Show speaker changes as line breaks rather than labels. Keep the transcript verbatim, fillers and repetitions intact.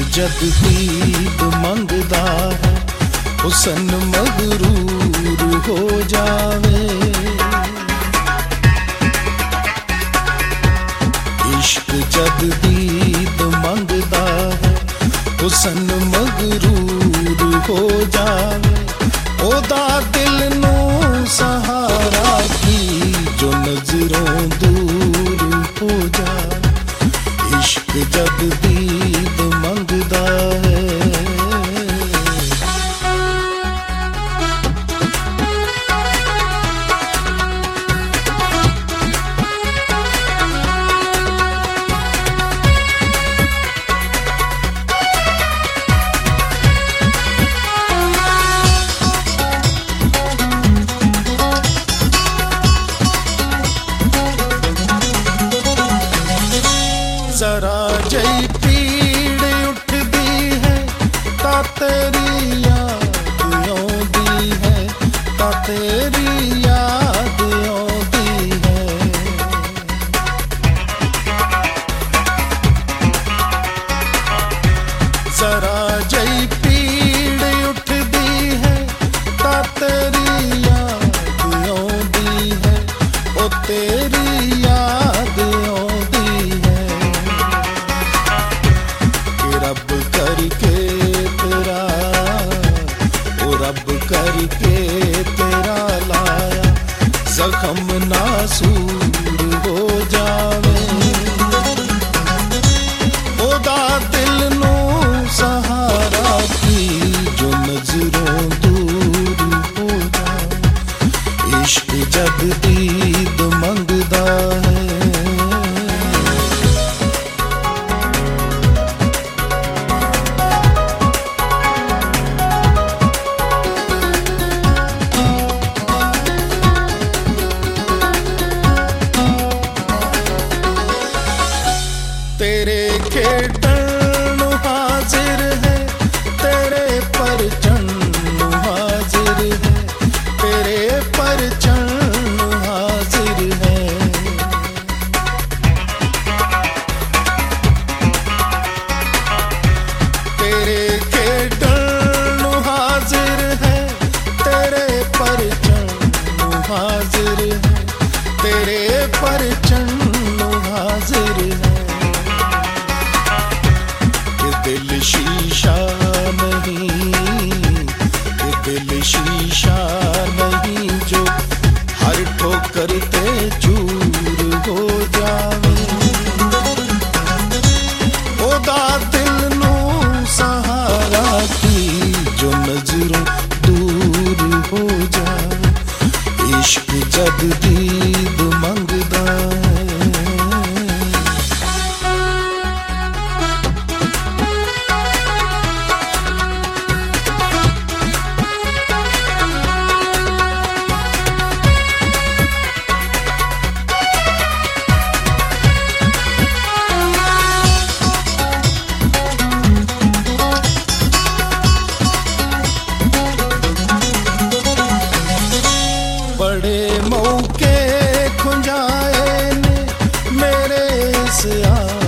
जद दीद मंगदा है हुसन मगरूर हो जावे। इश्क जद दीद मंगदा है हुसन मगरूर हो जावे। ओदा दिल नू सहारा की जो नजरों दूर हो जावे। इश्क जद दीद मंगदा है। जरा जई पीड़ उठदी है ता तेरी याद आउंदी है, ता तेरी याद आउंदी है। जरा जई पीड़ उठदी है ता तेरी याद आउंदी है, ओ तेरी याद आउंदी है। रब करके तेरा ओ रब करके तेरा लाया जख्म नासूर हो जावे। ओदा दिल नू सहारा की जो नजरों दूर हो जावे। इश्क जद दीद मंगदा है। तेरे खेडन हाजिर है, तेरे परचन हाजिर है, तेरे परचन हाजिर है। तेरे खेडन हाजिर है, तेरे परचन हाजिर है, तेरे परचन हाजिर है। दिल शीशा नहीं, ये दिल शीशा नहीं जो हर ठोकर ते चूर हो जावे। ओदा दिल नू सहारा की जो नजरों दूर हो जावे। इश्क जद दीद मंगदा है। बड़े मौके खुंजाए ने मेरे इस